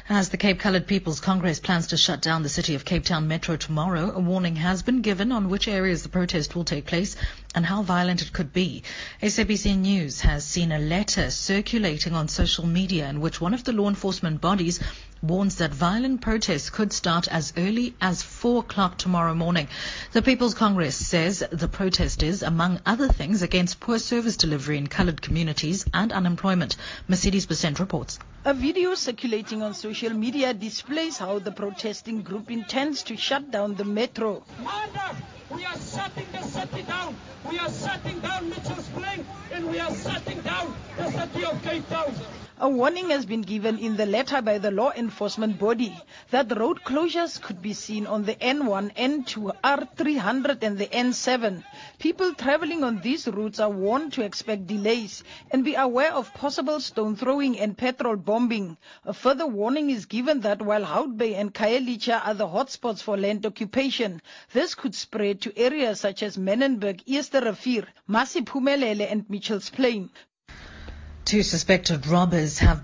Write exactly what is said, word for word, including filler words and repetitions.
As the Cape Coloured People's Congress plans to shut down the city of Cape Town Metro tomorrow, a warning has been given on which areas the protest will take place and how violent it could be. S A B C News has seen a letter circulating on social media in which one of the law enforcement bodies warns that violent protests could start as early as four o'clock tomorrow morning. The People's Congress says the protest is, among other things, against poor service delivery in coloured communities and unemployment. Mercedes Besent reports. A video circulating on social media displays how the protesting group intends to shut down the metro. Manda, we are shutting the city down. We are shutting down Mitchell's Plain, and we are shutting down the city of Cape Town. A warning has been given in the letter by the law enforcement body that road closures could be seen on the N one, N two, R three hundred and the N seven. People traveling on these routes are warned to expect delays and be aware of possible stone throwing and petrol bombing. A further warning is given that while Hout Bay and Khayelitsha are the hotspots for land occupation, this could spread to areas such as Menenberg, Eersterrivier, Massiphumelele and Mitchell's Plain. Two suspected robbers have